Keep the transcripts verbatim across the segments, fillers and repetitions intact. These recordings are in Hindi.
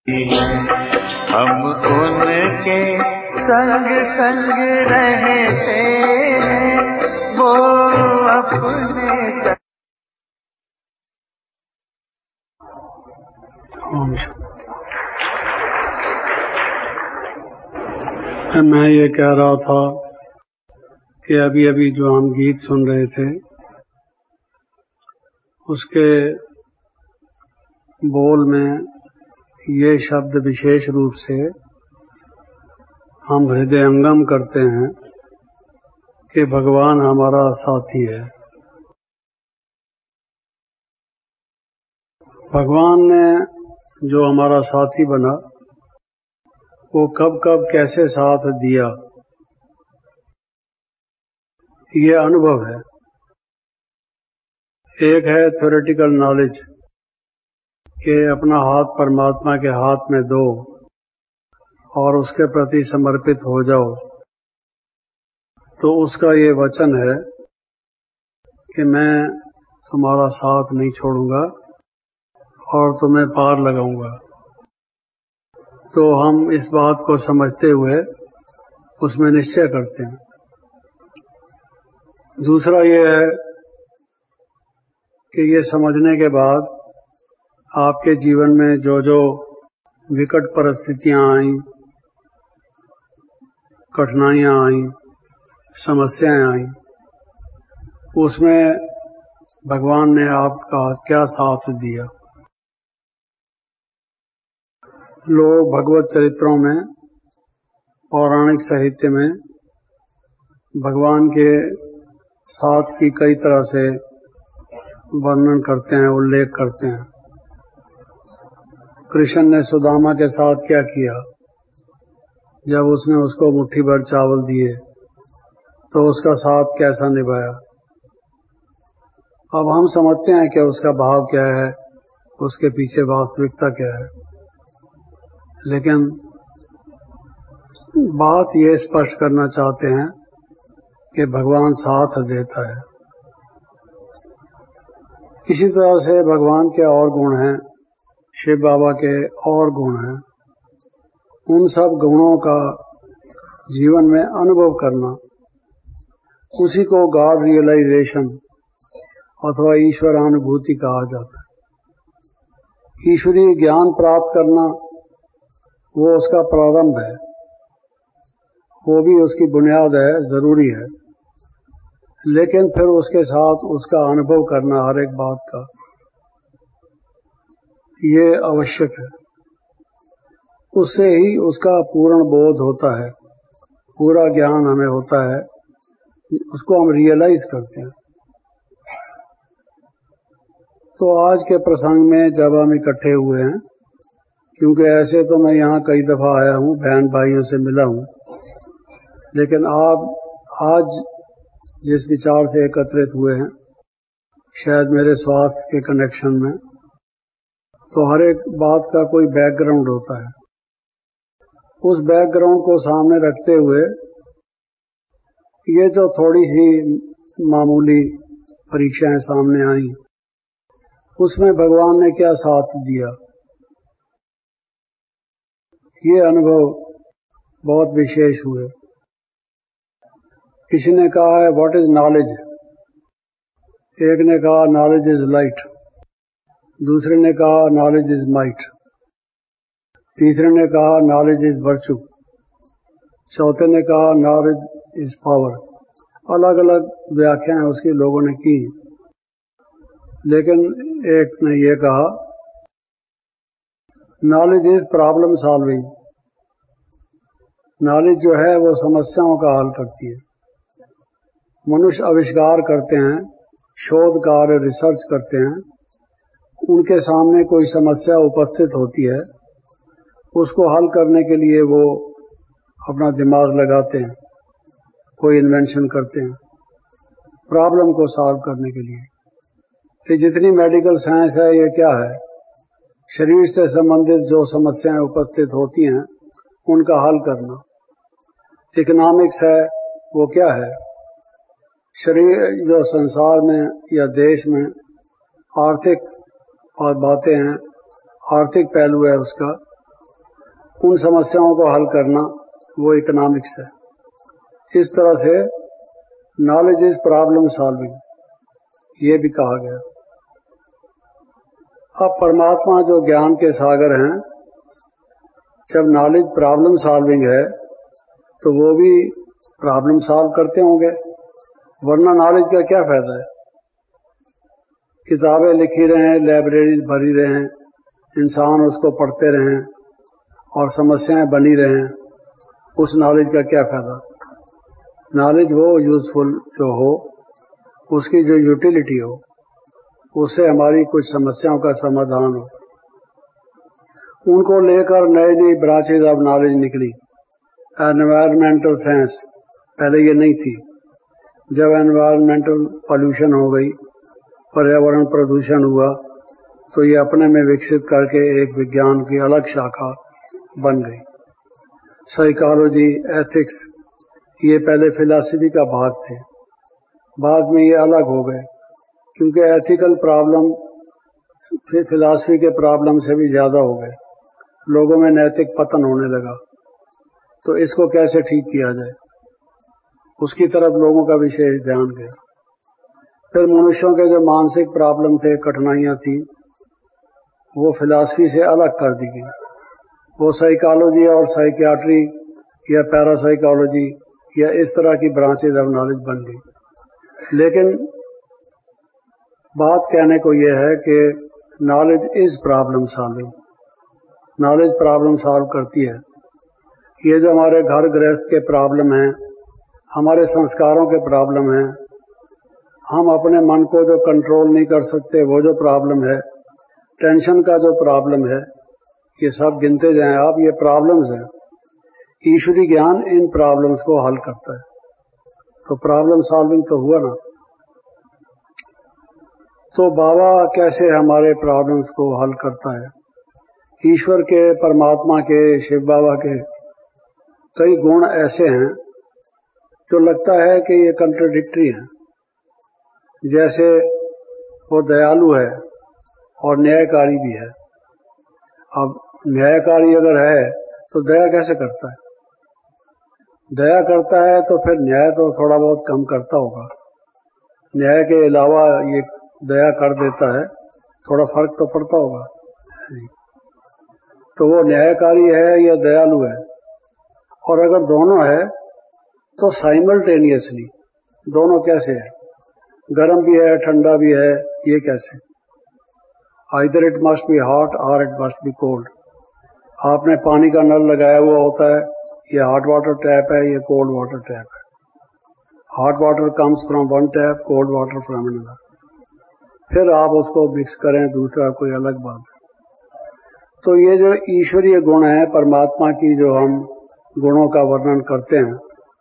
हम उनके संग संग रहते हैं, वो अपने संग। मैं ये कह रहा था कि अभी अभी जो हम गीत सुन रहे थे उसके बोल में ये शब्द विशेष रूप से हम हृदयंगम करते हैं कि भगवान हमारा साथी है। भगवान ने जो हमारा साथी बना वो कब कब कैसे साथ दिया, ये अनुभव है। एक है थ्योरेटिकल नॉलेज कि अपना हाथ परमात्मा के हाथ में दो और उसके प्रति समर्पित हो जाओ, तो उसका ये वचन है कि मैं तुम्हारा साथ नहीं छोड़ूंगा और तुम्हें पार लगाऊंगा। तो हम इस बात को समझते हुए उसमें निश्चय करते हैं। दूसरा ये है कि ये समझने के बाद आपके जीवन में जो जो विकट परिस्थितियां आई, कठिनाइयां आई, समस्याएं आई, उसमें भगवान ने आपका क्या साथ दिया। लोग भगवत चरित्रों में, पौराणिक साहित्य में भगवान के साथ की कई तरह से वर्णन करते हैं, उल्लेख करते हैं। कृष्ण ने सुदामा के साथ क्या किया जब उसने उसको मुट्ठी भर चावल दिए, तो उसका साथ कैसा निभाया। अब हम समझते हैं कि उसका भाव क्या है, उसके पीछे वास्तविकता क्या है, लेकिन बात ये स्पष्ट करना चाहते हैं कि भगवान साथ देता है। इसी तरह से भगवान के और गुण हैं, शिव बाबा के और गुण हैं। उन सब गुणों का जीवन में अनुभव करना, उसी को गॉड रियलाइजेशन अथवा ईश्वरानुभूति कहा जाता है। ईश्वरीय ज्ञान प्राप्त करना वो उसका प्रारंभ है, वो भी उसकी बुनियाद है, जरूरी है, लेकिन फिर उसके साथ उसका अनुभव करना हर एक बात का, ये आवश्यक है। उससे ही उसका पूर्ण बोध होता है, पूरा ज्ञान हमें होता है, उसको हम रियलाइज करते हैं। तो आज के प्रसंग में जब हम इकट्ठे हुए हैं, क्योंकि ऐसे तो मैं यहाँ कई दफा आया हूँ, बहन भाइयों से मिला हूँ, लेकिन आप आज जिस विचार से एकत्रित हुए हैं, शायद मेरे स्वास्थ्य के कनेक्शन में, तो हर एक बात का कोई बैकग्राउंड होता है। उस बैकग्राउंड को सामने रखते हुए ये जो थोड़ी सी मामूली परीक्षाएं सामने आई, उसमें भगवान ने क्या साथ दिया, ये अनुभव बहुत विशेष हुए। किसी ने कहा है व्हाट इज नॉलेज, एक ने कहा नॉलेज इज लाइट, दूसरे ने कहा नॉलेज इज माइट, तीसरे ने कहा नॉलेज इज वर्चू, चौथे ने कहा नॉलेज इज पावर। अलग अलग व्याख्याएं उसकी लोगों ने की, लेकिन एक ने यह कहा knowledge is problem solving. Knowledge जो है वो समस्याओं का हल करती है। मनुष्य आविष्कार करते हैं, शोध कार्य, रिसर्च करते हैं, उनके सामने कोई समस्या उपस्थित होती है, उसको हल करने के लिए वो अपना दिमाग लगाते हैं, कोई इन्वेंशन करते हैं प्रॉब्लम को सॉल्व करने के लिए। ये जितनी मेडिकल साइंस है, ये क्या है, शरीर से संबंधित जो समस्याएं उपस्थित होती हैं उनका हल करना। इकोनॉमिक्स है, वो क्या है, शरीर जो संसार में या देश में आर्थिक और बातें हैं, आर्थिक पहलू है उसका, उन समस्याओं को हल करना वो इकोनॉमिक्स है। इस तरह से नॉलेज इज प्रॉब्लम सॉल्विंग, ये भी कहा गया। अब परमात्मा जो ज्ञान के सागर हैं, जब नॉलेज प्रॉब्लम सॉल्विंग है तो वो भी प्रॉब्लम सॉल्व करते होंगे, वरना नॉलेज का क्या फायदा है। किताबें लिखी रहें, लाइब्रेरी भरी रहें, इंसान उसको पढ़ते रहें और समस्याएं बनी रहें, उस नॉलेज का क्या फायदा। नॉलेज वो यूजफुल जो हो, उसकी जो यूटिलिटी हो, उससे हमारी कुछ समस्याओं का समाधान हो। उनको लेकर नई नई ब्रांचेज ऑफ नॉलेज निकली। एनवायरमेंटल साइंस पहले ये नहीं थी। जब एनवायरमेंटल पॉल्यूशन हो गई, पर्यावरण प्रदूषण हुआ, तो ये अपने में विकसित करके एक विज्ञान की अलग शाखा बन गई। साइकोलॉजी, एथिक्स, ये पहले फिलॉसफी का भाग थे, बाद में ये अलग हो गए, क्योंकि एथिकल प्रॉब्लम फिलॉसफी के प्रॉब्लम से भी ज्यादा हो गए। लोगों में नैतिक पतन होने लगा, तो इसको कैसे ठीक किया जाए, उसकी तरफ लोगों का विशेष ध्यान गया। फिर मनुष्यों के जो मानसिक प्रॉब्लम थे, कठिनाइयां थी, वो फिलॉसफी से अलग कर दी गई। वो साइकोलॉजी और साइकियाट्री या पैरासाइकोलॉजी या इस तरह की ब्रांचेज ऑफ नॉलेज बन गई। लेकिन बात कहने को यह है कि knowledge is problem solving. Knowledge problem solve करती है। ये जो हमारे घर गृहस्थ के प्रॉब्लम हैं, हमारे संस्कारों के प्रॉब्लम हैं, हम अपने मन को जो कंट्रोल नहीं कर सकते वो जो प्रॉब्लम है, टेंशन का जो प्रॉब्लम है, ये सब गिनते जाएं आप, ये प्रॉब्लम्स हैं। ईश्वरी ज्ञान इन प्रॉब्लम्स को हल करता है, तो प्रॉब्लम सॉल्विंग तो हुआ ना। तो बाबा कैसे हमारे प्रॉब्लम्स को हल करता है। ईश्वर के, परमात्मा के, शिव बाबा के कई गुण ऐसे हैं जो लगता है कि ये कंट्राडिक्टरी हैं। जैसे वो दयालु है और न्यायकारी भी है। अब न्यायकारी अगर है तो दया कैसे करता है। दया करता है तो फिर न्याय तो थोड़ा बहुत कम करता होगा। न्याय के अलावा ये दया कर देता है, थोड़ा फर्क तो पड़ता होगा। तो वो न्यायकारी है या दयालु है। और अगर दोनों है तो साइमल्टेनियसली दोनों कैसे है, गर्म भी है ठंडा भी है, ये कैसे। Either it must be hot और इट मस्ट बी कोल्ड। आपने पानी का नल लगाया हुआ होता है, ये हॉट वाटर टैप है, ये कोल्ड वाटर टैप है। Hot water comes from one tap, cold water from another. फिर आप उसको मिक्स करें, दूसरा कोई अलग बात है। तो ये जो ईश्वरीय गुण है परमात्मा की, जो हम गुणों का वर्णन करते हैं,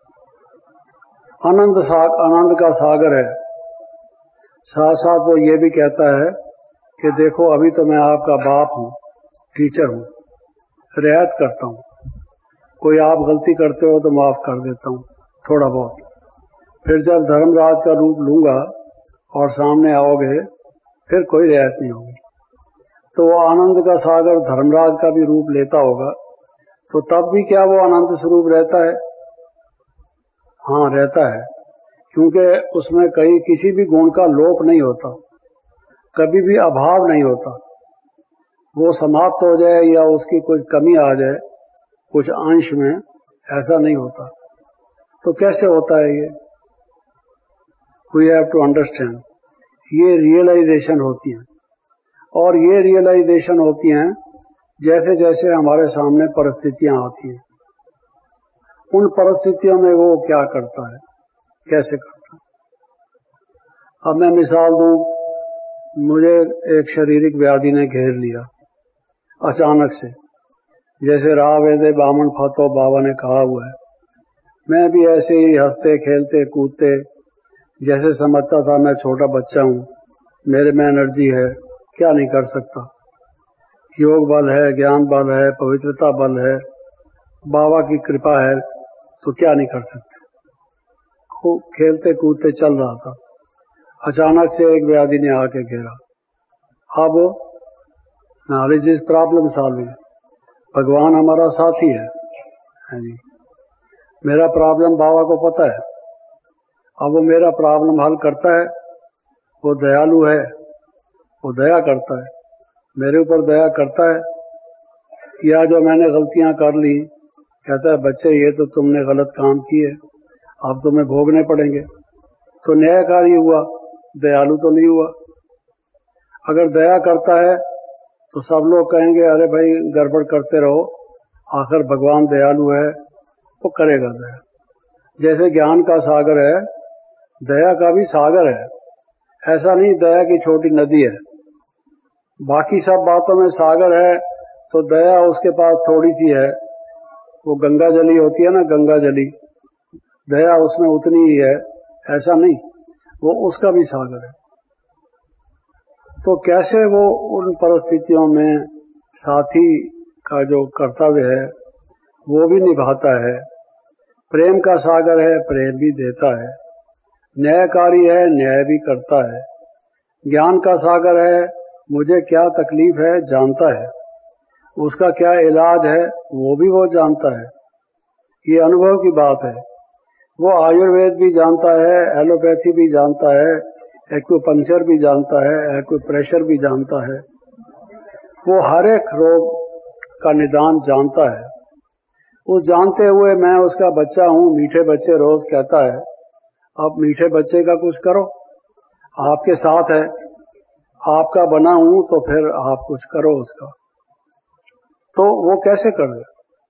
आनंद साग आनंद का सागर है। साथ साथ वो ये भी कहता है कि देखो अभी तो मैं आपका बाप हूं, टीचर हूं, रियायत करता हूं। कोई आप गलती करते हो तो माफ कर देता हूं थोड़ा बहुत। फिर जब धर्मराज का रूप लूंगा और सामने आओगे, फिर कोई रियायत नहीं होगी। तो वो आनंद का सागर धर्मराज का भी रूप लेता होगा, तो तब भी क्या वो अनंत स्वरूप रहता है। हाँ रहता है, क्योंकि उसमें कहीं किसी भी गुण का लोप नहीं होता, कभी भी अभाव नहीं होता। वो समाप्त हो जाए या उसकी कुछ कमी आ जाए कुछ अंश में, ऐसा नहीं होता। तो कैसे होता है ये, वी हैव टू अंडरस्टैंड। ये रियलाइजेशन होती है, और ये रियलाइजेशन होती हैं जैसे जैसे हमारे सामने परिस्थितियां आती हैं। उन परिस्थितियों में वो क्या करता है, कैसे करता है। अब मैं मिसाल दूं, मुझे एक शारीरिक व्याधि ने घेर लिया अचानक से, जैसे राह वेदे बामन फातो बाबा ने कहा हुआ है। मैं भी ऐसे ही हंसते खेलते कूदते, जैसे समझता था मैं छोटा बच्चा हूं, मेरे में एनर्जी है, क्या नहीं कर सकता। योग बल है, ज्ञान बल है, पवित्रता बल है, बाबा की कृपा है, तो क्या नहीं कर सकते। खूब खेलते कूदते चल रहा था, अचानक से एक व्याधि ने आके घेरा। अब नॉलेज इज प्रॉब्लम सॉल्विंग। भगवान हमारा साथी है, है जी। मेरा प्रॉब्लम बाबा को पता है, अब वो मेरा प्रॉब्लम हल करता है। वो दयालु है, वो दया करता है, मेरे ऊपर दया करता है। या जो मैंने गलतियां कर ली, कहता है बच्चे ये तो तुमने गलत काम किए, अब तुम्हें भोगने पड़ेंगे। तो न्यायकारी हुआ, दयालु तो नहीं हुआ। अगर दया करता है तो सब लोग कहेंगे अरे भाई गड़बड़ करते रहो, आखिर भगवान दयालु है, वो करेगा दया। जैसे ज्ञान का सागर है, दया का भी सागर है। ऐसा नहीं दया की छोटी नदी है, बाकी सब बातों में सागर है, तो दया उसके पास थोड़ी सी है। वो गंगा जली होती है ना, गंगा जली, दया उसमें उतनी ही है, ऐसा नहीं, वो उसका भी सागर है। तो कैसे वो उन परिस्थितियों में साथी का जो कर्तव्य है वो भी निभाता है। प्रेम का सागर है, प्रेम भी देता है। न्यायकारी है, न्याय भी करता है। ज्ञान का सागर है, मुझे क्या तकलीफ है जानता है, उसका क्या इलाज है वो भी वो जानता है। ये अनुभव की बात है। वो आयुर्वेद भी जानता है, एलोपैथी भी जानता है, एक्यूपंक्चर भी जानता है, एक्यूप्रेशर भी जानता है। वो हर एक रोग का निदान जानता है। वो जानते हुए मैं उसका बच्चा हूं, मीठे बच्चे रोज कहता है, अब मीठे बच्चे का कुछ करो, आपके साथ है, आपका बना हूं तो फिर आप कुछ करो उसका। तो वो कैसे कर दे,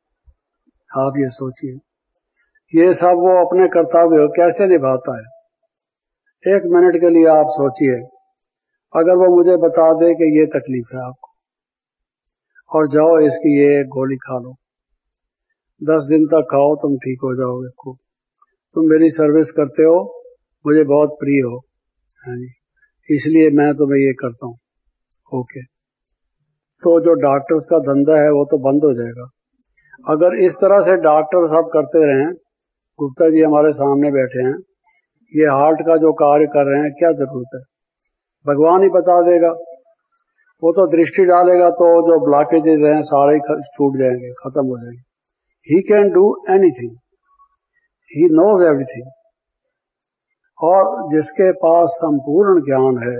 आप ये सोचिए। ये सब वो अपने कर्तव्य कैसे निभाता है। एक मिनट के लिए आप सोचिए, अगर वो मुझे बता दे कि ये तकलीफ है आपको और जाओ इसकी ये गोली खा लो, दस दिन तक खाओ, तुम ठीक हो जाओगे खूब, तुम मेरी सर्विस करते हो, मुझे बहुत प्रिय हो, है जी, इसलिए मैं तुम्हें ये करता हूँ, ओके। तो जो डॉक्टर्स का धंधा है वो तो बंद हो जाएगा। अगर इस तरह से डॉक्टर सब करते रहें, गुप्ता जी हमारे सामने बैठे हैं, ये हार्ट का जो कार्य कर रहे हैं, क्या जरूरत है, भगवान ही बता देगा। वो तो दृष्टि डालेगा तो जो ब्लॉकेजेस हैं सारे छूट जाएंगे, खत्म हो जाएंगे। He can do anything, he knows everything. और जिसके पास संपूर्ण ज्ञान है,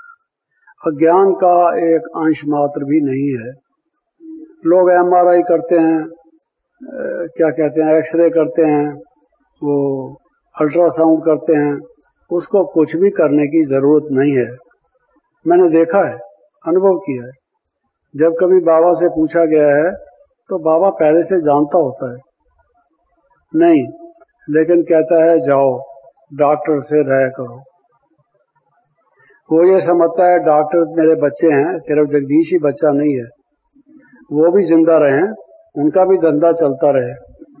अज्ञान का एक अंश मात्र भी नहीं है। लोग एमआरआई करते हैं, क्या कहते हैं, एक्सरे करते हैं, वो अल्ट्रासाउंड करते हैं, उसको कुछ भी करने की जरूरत नहीं है। मैंने देखा है, अनुभव किया है। जब कभी बाबा से पूछा गया है तो बाबा पहले से जानता होता है, नहीं, लेकिन कहता है जाओ डॉक्टर से राय करो। वो ये समझता है डॉक्टर मेरे बच्चे हैं, सिर्फ जगदीश ही बच्चा नहीं है, वो भी जिंदा रहे, उनका भी धंधा चलता रहे।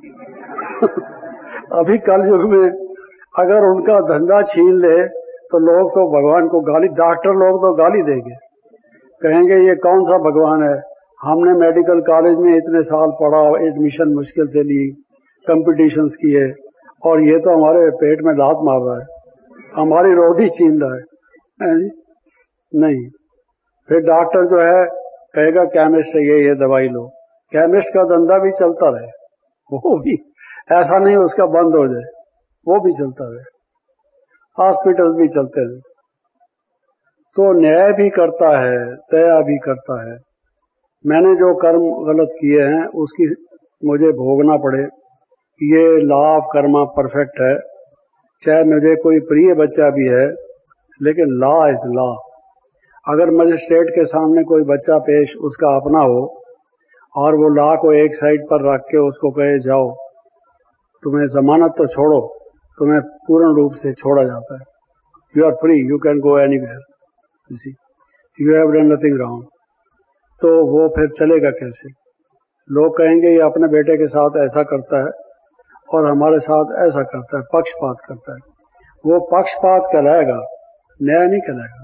अभी कल युग में अगर उनका धंधा छीन ले तो लोग तो भगवान को गाली, डॉक्टर लोग तो गाली देंगे, कहेंगे ये कौन सा भगवान है, हमने मेडिकल कॉलेज में इतने साल पढ़ा, एडमिशन मुश्किल से ली, कंपटीशंस किए, और ये तो हमारे पेट में लात मार रहा है, हमारी रोटी छीन रहा है, है नहीं। फिर डॉक्टर जो है कहेगा केमिस्ट से ये ये दवाई लो, केमिस्ट का धंधा भी चलता रहे, वो भी ऐसा नहीं उसका बंद हो जाए, वो भी चलता रहे, हॉस्पिटल भी चलते रहे। तो न्याय भी करता है, दया भी करता है। मैंने जो कर्म गलत किए हैं उसकी मुझे भोगना पड़े, ये लॉ ऑफ कर्मा परफेक्ट है। चाहे मुझे कोई प्रिय बच्चा भी है, लेकिन लॉ इज लॉ। अगर मजिस्ट्रेट के सामने कोई बच्चा पेश उसका अपना हो और वो लॉ को एक साइड पर रख के उसको कहे जाओ, तुम्हें जमानत तो छोड़ो, तुम्हें पूर्ण रूप से छोड़ा जाता है, you are free, you can go anywhere, you see, you have done nothing wrong. तो वो फिर चलेगा कैसे? लोग कहेंगे ये अपने बेटे के साथ ऐसा करता है और हमारे साथ ऐसा करता है, पक्षपात करता है। वो पक्षपात कहलाएगा, न्याय नहीं कहलाएगा।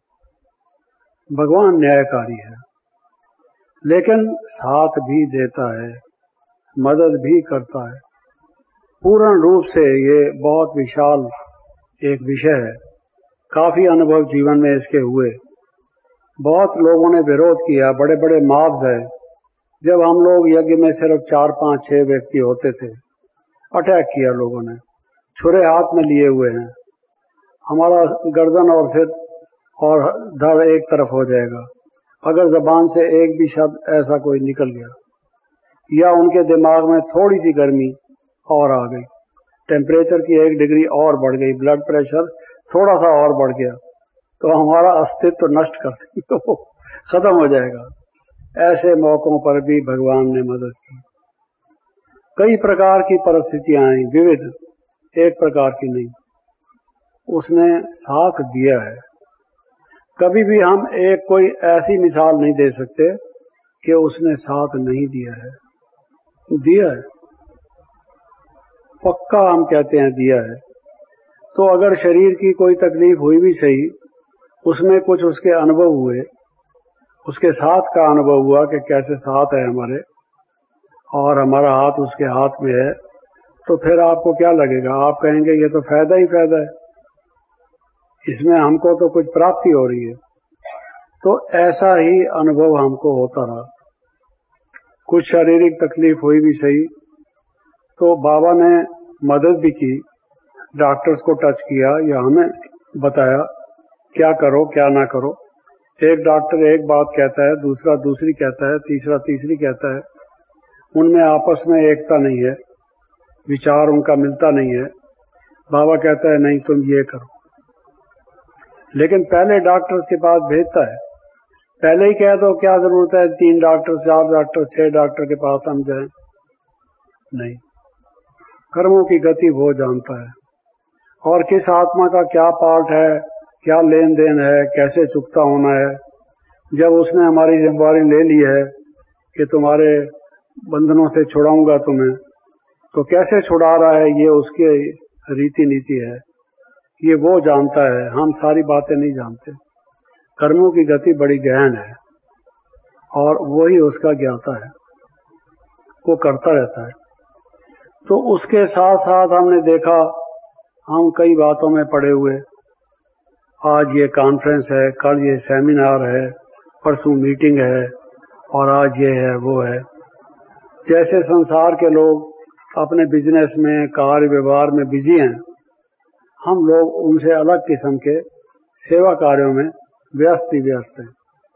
भगवान न्यायकारी है, लेकिन साथ भी देता है, मदद भी करता है। पूर्ण रूप से ये बहुत विशाल एक विषय है, काफी अनुभव जीवन में इसके हुए। बहुत लोगों ने विरोध किया, बड़े बड़े मॉब्स हैं जब हम लोग यज्ञ में सिर्फ चार पांच छह व्यक्ति होते थे, अटैक किया लोगों ने, छुरे हाथ में लिए हुए हैं, हमारा गर्दन और सिर और धड़ एक तरफ हो जाएगा अगर जबान से एक भी शब्द ऐसा कोई निकल गया, या उनके दिमाग में थोड़ी सी गर्मी और आ गई, टेम्परेचर की एक डिग्री और बढ़ गई, ब्लड प्रेशर थोड़ा सा और बढ़ गया, तो हमारा अस्तित्व नष्ट कर देंगे, वो खत्म हो जाएगा। ऐसे मौकों पर भी भगवान ने मदद की। कई प्रकार की परिस्थितियां आई, विविध, एक प्रकार की नहीं। उसने साथ दिया है। कभी भी हम एक कोई ऐसी मिसाल नहीं दे सकते कि उसने साथ नहीं दिया है। दिया है, पक्का हम कहते हैं दिया है। तो अगर शरीर की कोई तकलीफ हुई भी सही, उसमें कुछ उसके अनुभव हुए, उसके साथ का अनुभव हुआ कि कैसे साथ है हमारे, और हमारा हाथ उसके हाथ में है, तो फिर आपको क्या लगेगा? आप कहेंगे ये तो फायदा ही फायदा है, इसमें हमको तो कुछ प्राप्ति हो रही है। तो ऐसा ही अनुभव हमको होता रहा। कुछ शारीरिक तकलीफ हुई भी सही, तो बाबा ने मदद भी की, डॉक्टर्स को टच किया या हमें बताया क्या करो क्या ना करो। एक डॉक्टर एक बात कहता है, दूसरा दूसरी कहता है, तीसरा तीसरी कहता है, उनमें आपस में एकता नहीं है, विचार उनका मिलता नहीं है। बाबा कहता है नहीं तुम ये करो, लेकिन पहले डॉक्टर्स के पास भेजता है। पहले ही कह दो क्या जरूरत है तीन डॉक्टर, चार डॉक्टर, छह डॉक्टर के पास हम जाएं? नहीं, कर्मों की गति वो जानता है, और किस आत्मा का क्या पार्ट है, क्या लेन देन है, कैसे चुकता होना है। जब उसने हमारी जिम्मेदारी ले ली है कि तुम्हारे बंधनों से छुड़ाऊंगा तुम्हें, तो कैसे छुड़ा रहा है ये उसकी रीति नीति है, ये वो जानता है। हम सारी बातें नहीं जानते। कर्मों की गति बड़ी गहन है और वही उसका ज्ञाता है, वो करता रहता है। तो उसके साथ साथ हमने देखा, हम कई बातों में पड़े हुए, आज ये कॉन्फ्रेंस है, कल ये सेमिनार है, परसों मीटिंग है, और आज ये है वो है। जैसे संसार के लोग अपने बिजनेस में, कार्य व्यवहार में बिजी हैं, हम लोग उनसे अलग किस्म के सेवा कार्यों में व्यस्त ही व्यस्त हैं।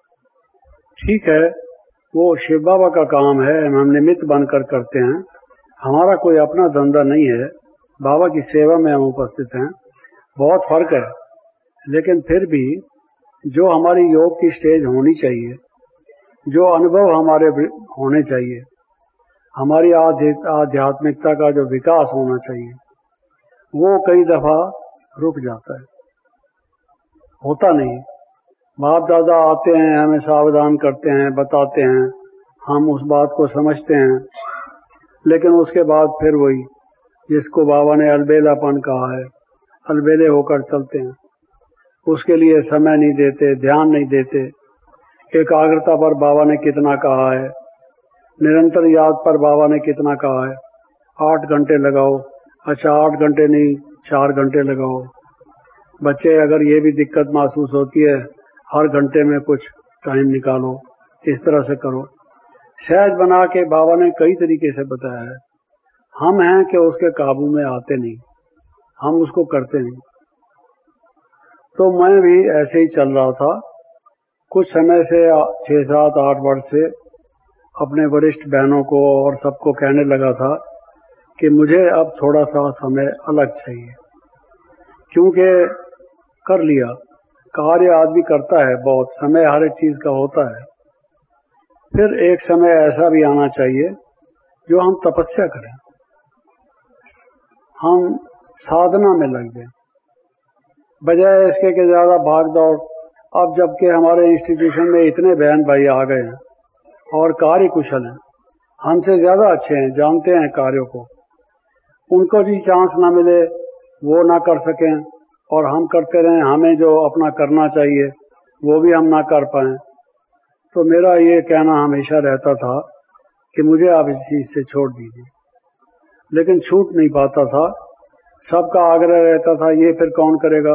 ठीक है, वो शिव बाबा का काम है, हम निमित्त बनकर करते हैं, हमारा कोई अपना धंधा नहीं है, बाबा की सेवा में हम उपस्थित हैं, बहुत फर्क है। लेकिन फिर भी जो हमारी योग की स्टेज होनी चाहिए, जो अनुभव हमारे होने चाहिए, हमारी आध्यात्मिकता का जो विकास होना चाहिए, वो कई दफा रुक जाता है, होता नहीं। बाप दादा आते हैं, हमें सावधान करते हैं, बताते हैं, हम उस बात को समझते हैं, लेकिन उसके बाद फिर वही जिसको बाबा ने अलबेलापन कहा है, अलबेले होकर चलते हैं। उसके लिए समय नहीं देते, ध्यान नहीं देते। एकाग्रता पर बाबा ने कितना कहा है, निरंतर याद पर बाबा ने कितना कहा है, आठ घंटे लगाओ। अच्छा, आठ घंटे नहीं, चार घंटे लगाओ। बच्चे अगर ये भी दिक्कत महसूस होती है, हर घंटे में कुछ टाइम निकालो, इस तरह से करो। सहज बना के बाबा ने कई तरीके से बताया है। हम हैं कि उसके काबू में आते नहीं, हम उसको करते नहीं। तो मैं भी ऐसे ही चल रहा था कुछ समय से, छह सात आठ वर्ष से, अपने वरिष्ठ बहनों को और सबको कहने लगा था कि मुझे अब थोड़ा सा समय अलग चाहिए, क्योंकि कर लिया कार्य आदमी करता है, बहुत समय हर एक चीज का होता है। फिर एक समय ऐसा भी आना चाहिए जो हम तपस्या करें, हम साधना में लग जाएं, बजाय इसके कि ज्यादा भाग दौड़। अब जबकि हमारे इंस्टीट्यूशन में इतने बहन भाई आ गए हैं और कार्य कुशल हैं, हमसे ज्यादा अच्छे हैं, जानते हैं कार्यों को, उनको भी चांस ना मिले, वो ना कर सकें और हम करते रहें, हमें जो अपना करना चाहिए वो भी हम ना कर पाएं। तो मेरा ये कहना हमेशा रहता था कि मुझे आप इस चीज से छोड़ दीजिए, लेकिन छूट नहीं पाता था। सबका आग्रह रहता था, ये फिर कौन करेगा,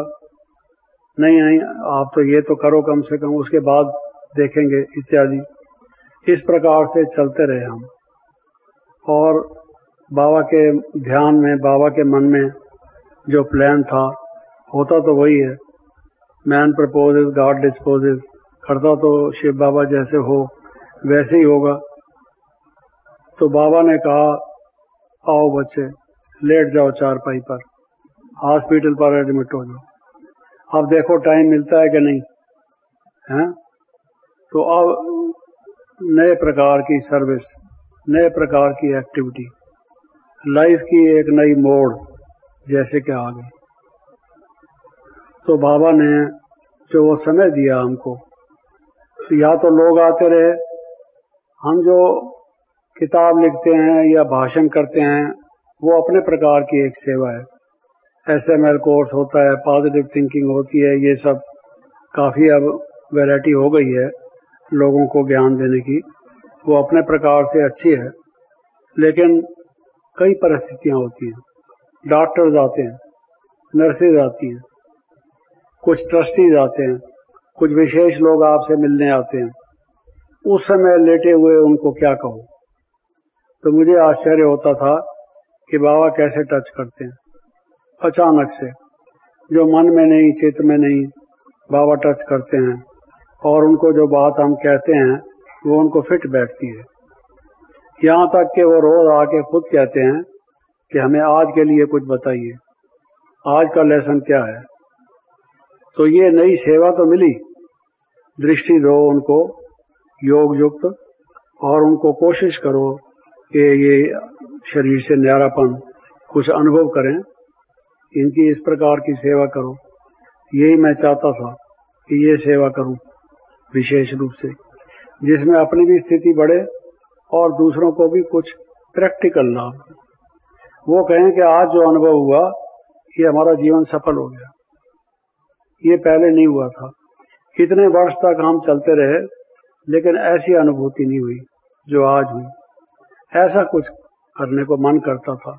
नहीं नहीं आप तो ये तो करो कम से कम, उसके बाद देखेंगे इत्यादि। इस प्रकार से चलते रहे हम। और बाबा के ध्यान में, बाबा के मन में जो प्लान था होता तो वही है, मैन प्रपोजेस गॉड डिस्पोजेस, करता तो शिव बाबा जैसे हो वैसे ही होगा। तो बाबा ने कहा आओ बच्चे लेट जाओ चारपाई पर, हॉस्पिटल पर एडमिट हो जाओ। अब देखो टाइम मिलता है कि नहीं है। तो अब नए प्रकार की सर्विस, नए प्रकार की एक्टिविटी, लाइफ की एक नई मोड़ जैसे कि आ गई। तो बाबा ने जो वो समय दिया हमको, या तो लोग आते रहे, हम जो किताब लिखते हैं या भाषण करते हैं वो अपने प्रकार की एक सेवा है। एस एम एल कोर्स होता है, पॉजिटिव थिंकिंग होती है, ये सब काफ़ी अब वैरायटी हो गई है लोगों को ज्ञान देने की, वो अपने प्रकार से अच्छी है। लेकिन कई परिस्थितियां होती हैं, डॉक्टर्स आते हैं, नर्सेज आती हैं, कुछ ट्रस्टीज आते हैं, कुछ विशेष लोग आपसे मिलने आते हैं। उस समय लेटे हुए उनको क्या कहूं। तो मुझे आश्चर्य होता था कि बाबा कैसे टच करते हैं अचानक से, जो मन में नहीं, चित्त में नहीं, बाबा टच करते हैं और उनको जो बात हम कहते हैं वो उनको फिट बैठती है। यहाँ तक कि वो रोज आके खुद कहते हैं कि हमें आज के लिए कुछ बताइए, आज का लेसन क्या है। तो ये नई सेवा तो मिली, दृष्टि दो उनको योग युक्त, और उनको कोशिश करो कि ये शरीर से न्यारापन कुछ अनुभव करें, इनकी इस प्रकार की सेवा करो। यही मैं चाहता था कि ये सेवा करूं विशेष रूप से, जिसमें अपनी भी स्थिति बढ़े और दूसरों को भी कुछ प्रैक्टिकल लाभ। वो कहें कि आज जो अनुभव हुआ ये हमारा जीवन सफल हो गया, ये पहले नहीं हुआ था। इतने वर्ष तक हम चलते रहे लेकिन ऐसी अनुभूति नहीं हुई जो आज हुई। ऐसा कुछ करने को मन करता था।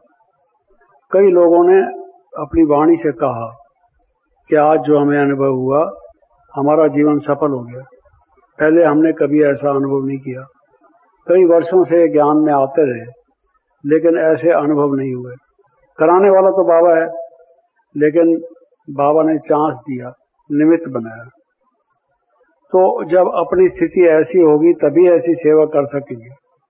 कई लोगों ने अपनी वाणी से कहा कि आज जो हमें अनुभव हुआ हमारा जीवन सफल हो गया, पहले हमने कभी ऐसा अनुभव नहीं किया। कई वर्षों से ज्ञान में आते रहे लेकिन ऐसे अनुभव नहीं हुए। कराने वाला तो बाबा है, लेकिन बाबा ने चांस दिया, निमित्त बनाया। तो जब अपनी स्थिति ऐसी होगी तभी ऐसी सेवा कर सकेंगे।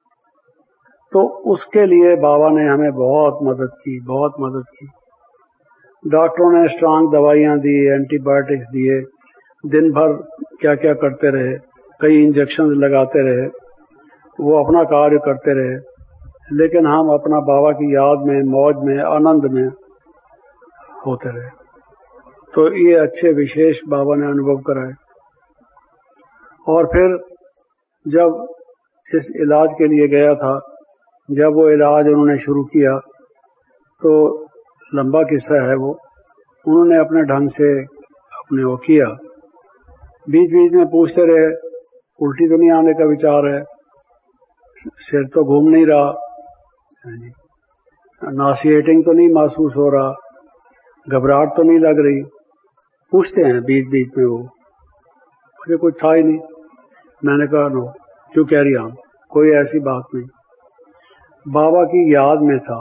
तो उसके लिए बाबा ने हमें बहुत मदद की, बहुत मदद की। डॉक्टरों ने स्ट्रांग दवाइयां दी, एंटीबायोटिक्स दिए, दिन भर क्या क्या करते रहे, कई इंजेक्शन लगाते रहे, वो अपना कार्य करते रहे, लेकिन हम अपना बाबा की याद में, मौज में, आनंद में होते रहे। तो ये अच्छे विशेष बाबा ने अनुभव कराए। और फिर जब जिस इलाज के लिए गया था, जब वो इलाज उन्होंने शुरू किया तो लंबा किस्सा है वो, उन्होंने अपने ढंग से अपने वो किया। बीच बीच में पूछते रहे, उल्टी तो नहीं आने का विचार है, सिर तो घूम नहीं रहा, नासिएटिंग तो नहीं महसूस हो रहा, घबराहट तो नहीं लग रही। पूछते हैं बीच बीच में वो, मुझे कुछ था ही नहीं। मैंने कहा नो, क्यों कैरी ऑन, कोई ऐसी बात नहीं। बाबा की याद में था,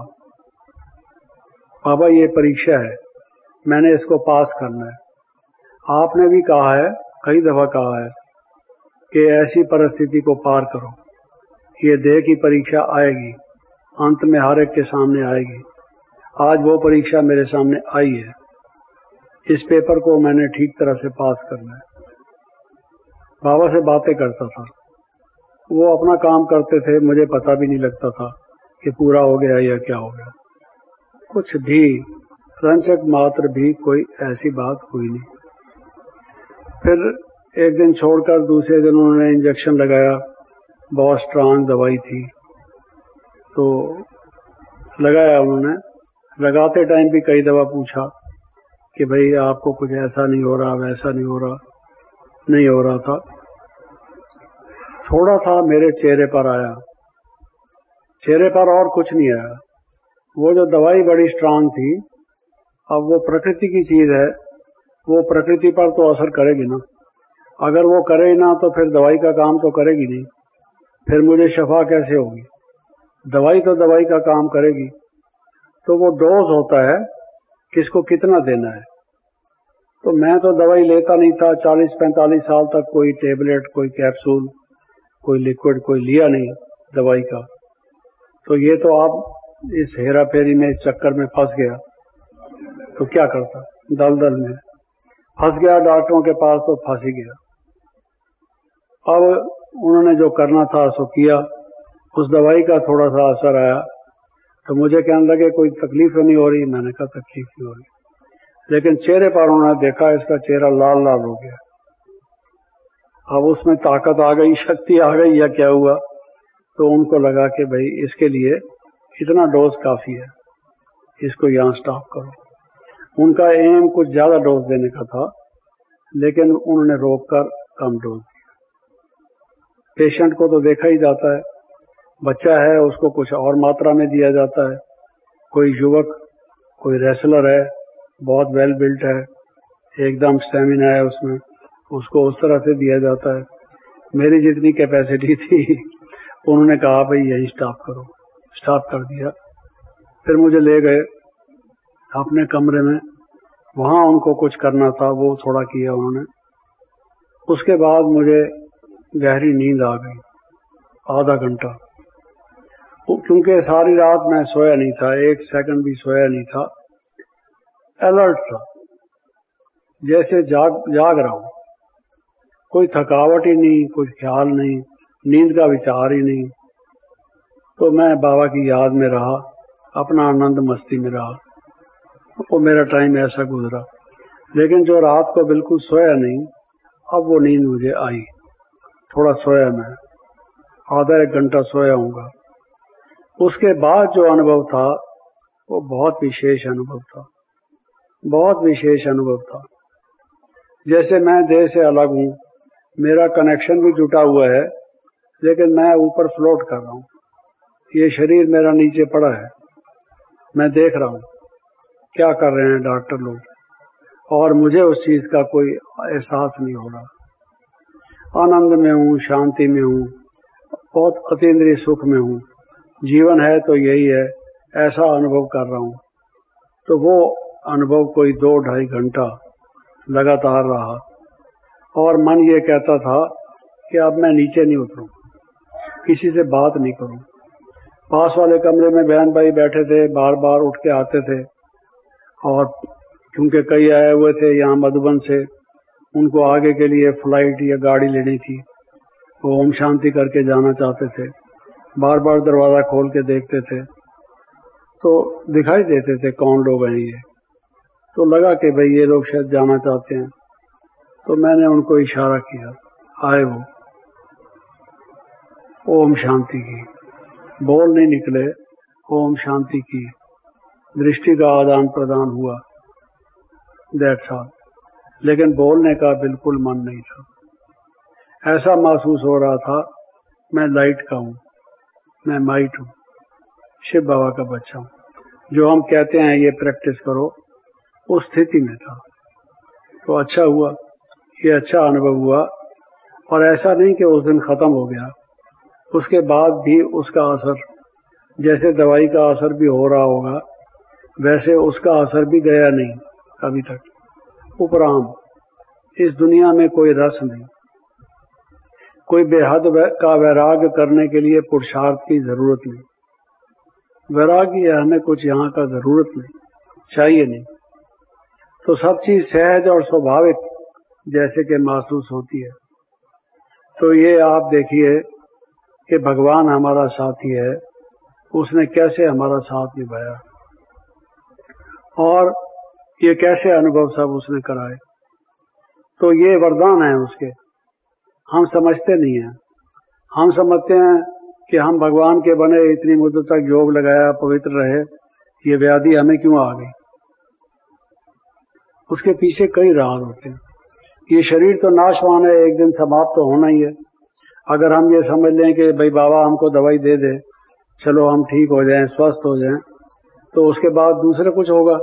बाबा ये परीक्षा है, मैंने इसको पास करना है। आपने भी कहा है, कई दफा कहा है कि ऐसी परिस्थिति को पार करो, ये देह की परीक्षा आएगी, अंत में हर एक के सामने आएगी। आज वो परीक्षा मेरे सामने आई है, इस पेपर को मैंने ठीक तरह से पास करना है। बाबा से बातें करता था, वो अपना काम करते थे, मुझे पता भी नहीं लगता था कि पूरा हो गया या क्या हो गया। कुछ भी रंचक मात्र भी कोई ऐसी बात हुई नहीं। फिर एक दिन छोड़कर दूसरे दिन उन्होंने इंजेक्शन लगाया, बहुत स्ट्रांग दवाई थी, तो लगाया उन्होंने। लगाते टाइम भी कई दफा पूछा कि भाई आपको कुछ ऐसा नहीं हो रहा, वैसा नहीं हो रहा, नहीं हो रहा था। थोड़ा था मेरे चेहरे पर आया, चेहरे पर और कुछ नहीं आया। वो जो दवाई बड़ी स्ट्रांग थी, अब वो प्रकृति की चीज है, वो प्रकृति पर तो असर करेगी ना। अगर वो करे ना तो फिर दवाई का काम तो करेगी नहीं। फिर मुझे शफा कैसे होगी? दवाई तो दवाई का काम करेगी, तो वो डोज होता है किसको कितना देना है। तो मैं तो दवाई लेता नहीं था, चालीस पैंतालीस साल तक कोई टेबलेट, कोई कैप्सूल, कोई लिक्विड कोई लिया नहीं दवाई का। तो ये तो आप इस हेरा फेरी में चक्कर में फंस गया, तो क्या करता, दलदल में फंस गया, डॉक्टरों के पास तो फंस ही गया। अब उन्होंने जो करना था सो किया, उस दवाई का थोड़ा सा असर आया, तो मुझे कहने लगे कोई तकलीफ तो नहीं हो रही? मैंने कहा तकलीफ नहीं हो रही, लेकिन चेहरे पर उन्होंने देखा इसका चेहरा लाल लाल हो गया। अब उसमें ताकत आ गई, शक्ति आ गई या क्या हुआ, तो उनको लगा कि भाई इसके लिए इतना डोज काफी है, इसको यहां स्टॉप करो। उनका एम कुछ ज्यादा डोज देने का था, लेकिन उन्होंने रोककर कम डोज दिया। पेशेंट को तो देखा ही जाता है, बच्चा है उसको कुछ और मात्रा में दिया जाता है, कोई युवक, कोई रेसलर है, बहुत वेल बिल्ट है, एकदम स्टेमिना है उसमें, उसको उस तरह से दिया जाता है। मेरी जितनी कैपेसिटी थी उन्होंने कहा भाई यही स्टॉप करो, स्टॉप कर दिया। फिर मुझे ले गए अपने कमरे में, वहां उनको कुछ करना था वो थोड़ा किया उन्होंने। उसके बाद मुझे गहरी नींद आ गई, आधा घंटा, क्योंकि सारी रात मैं सोया नहीं था, एक सेकंड भी सोया नहीं था, अलर्ट था, जैसे जाग जाग रहा हूं, कोई थकावट ही नहीं, कुछ ख्याल नहीं, नींद का विचार ही नहीं। तो मैं बाबा की याद में रहा, अपना आनंद मस्ती में रहा, वो मेरा टाइम ऐसा गुजरा। लेकिन जो रात को बिल्कुल सोया नहीं, अब वो नींद मुझे आई, थोड़ा सोया मैं, आधा एक घंटा सोया हूँगा। उसके बाद जो अनुभव था वो बहुत विशेष अनुभव था, बहुत विशेष अनुभव था। जैसे मैं देह से अलग हूं, मेरा कनेक्शन भी जुटा हुआ है, लेकिन मैं ऊपर फ्लोट कर रहा हूं, ये शरीर मेरा नीचे पड़ा है, मैं देख रहा हूं क्या कर रहे हैं डॉक्टर लोग, और मुझे उस चीज का कोई एहसास नहीं हो रहा। आनंद में हूं, शांति में हूं, बहुत अतीन्द्रिय सुख में हूं, जीवन है तो यही है, ऐसा अनुभव कर रहा हूं। तो वो अनुभव कोई दो ढाई घंटा लगातार रहा, और मन ये कहता था कि अब मैं नीचे नहीं उतरूं, किसी से बात नहीं करूं। पास वाले कमरे में बहन भाई बैठे थे, बार बार उठ के आते थे, और क्योंकि कई आए हुए थे यहाँ मधुबन से, उनको आगे के लिए फ्लाइट या गाड़ी लेनी थी, वो ओम शांति करके जाना चाहते थे, बार बार दरवाजा खोल के देखते थे, तो दिखाई देते थे कौन लोग हैं ये। तो लगा कि भाई ये लोग शायद जाना चाहते हैं, तो मैंने उनको इशारा किया, आए वो, ओम शांति की, बोल नहीं निकले, ओम शांति की, दृष्टि का आदान प्रदान हुआ, दैट्स ऑल। लेकिन बोलने का बिल्कुल मन नहीं था। ऐसा महसूस हो रहा था मैं लाइट का हूं, मैं माइट हूं, शिव बाबा का बच्चा हूं। जो हम कहते हैं ये प्रैक्टिस करो, उस स्थिति में था। तो अच्छा हुआ, ये अच्छा अनुभव हुआ। और ऐसा नहीं कि उस दिन खत्म हो गया, उसके बाद भी उसका असर, जैसे दवाई का असर भी हो रहा होगा, वैसे उसका असर भी गया नहीं अभी तक। उपराम इस दुनिया में कोई रस नहीं, कोई बेहद का वैराग्य करने के लिए पुरुषार्थ की जरूरत नहीं। वैराग्य हमें कुछ यहाँ का जरूरत नहीं, चाहिए नहीं। तो सब चीज सहज और स्वाभाविक जैसे कि महसूस होती है। तो ये आप देखिए कि भगवान हमारा साथी है, उसने कैसे हमारा साथ निभाया, और ये कैसे अनुभव सब उसने कराए। तो ये वरदान है उसके, हम समझते नहीं हैं। हम समझते हैं कि हम भगवान के बने, इतनी मुद्दत तक योग लगाया, पवित्र रहे, ये व्याधि हमें क्यों आ गई। उसके पीछे कई राज होते हैं। ये शरीर तो नाशवान है, एक दिन समाप्त तो होना ही है। अगर हम ये समझ लें कि भाई बाबा हमको दवाई दे दे, चलो हम ठीक हो जाएं, स्वस्थ हो जाएं, तो उसके बाद दूसरे कुछ होगा,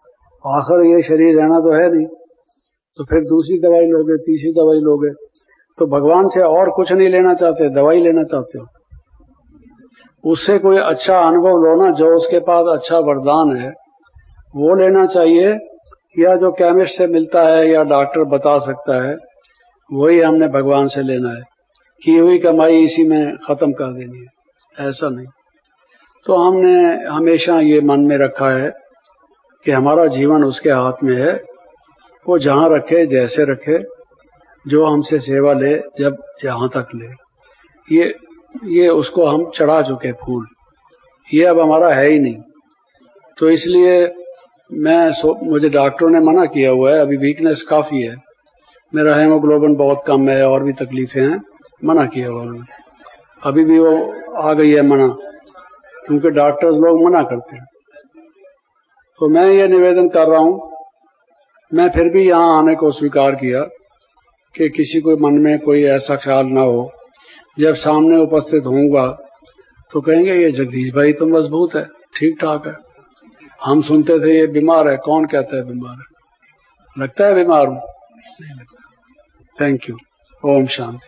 आखिर ये शरीर रहना तो है नहीं, तो फिर दूसरी दवाई लोगे, तीसरी दवाई लोगे। तो भगवान से और कुछ नहीं लेना चाहते, दवाई लेना चाहते हो, उससे कोई अच्छा अनुभव लो ना, जो उसके पास अच्छा वरदान है वो लेना चाहिए, या जो केमिस्ट से मिलता है या डॉक्टर बता सकता है वही हमने भगवान से लेना है। की हुई कमाई इसी में खत्म कर देनी है, ऐसा नहीं। तो हमने हमेशा ये मन में रखा है कि हमारा जीवन उसके हाथ में है, वो जहां रखे जैसे रखे, जो हमसे सेवा ले जब जहां तक ले, ये ये उसको हम चढ़ा चुके फूल, ये अब हमारा है ही नहीं। तो इसलिए मैं मुझे डॉक्टरों ने मना किया हुआ है, अभी वीकनेस काफी है, मेरा हेमोग्लोबिन बहुत कम है और भी तकलीफें हैं, मना किया हुआ है। अभी भी वो आ गई है मना, क्योंकि डॉक्टर्स लोग मना करते हैं। तो मैं ये निवेदन कर रहा हूं, मैं फिर भी यहां आने को स्वीकार किया कि किसी को मन में कोई ऐसा ख्याल ना हो, जब सामने उपस्थित होऊंगा तो कहेंगे ये जगदीश भाई तो मजबूत है, ठीक ठाक है, हम सुनते थे ये बीमार है, कौन कहता है बीमार है, लगता है बीमार हूं, नहीं लगता। Thank you. ओम शांति।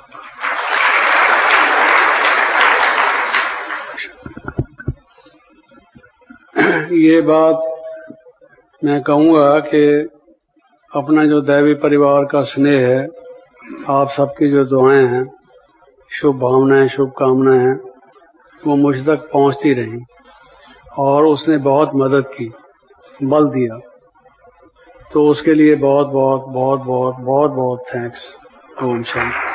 ये बात मैं कहूंगा कि अपना जो दैवी परिवार का स्नेह है, आप सबकी जो दुआएं हैं, शुभ भावनाएं, शुभकामनाएं हैं, वो मुझ तक पहुंचती रहीं और उसने बहुत मदद की, बल दिया, तो उसके लिए बहुत बहुत बहुत बहुत बहुत बहुत थैंक्स। ओम शांति।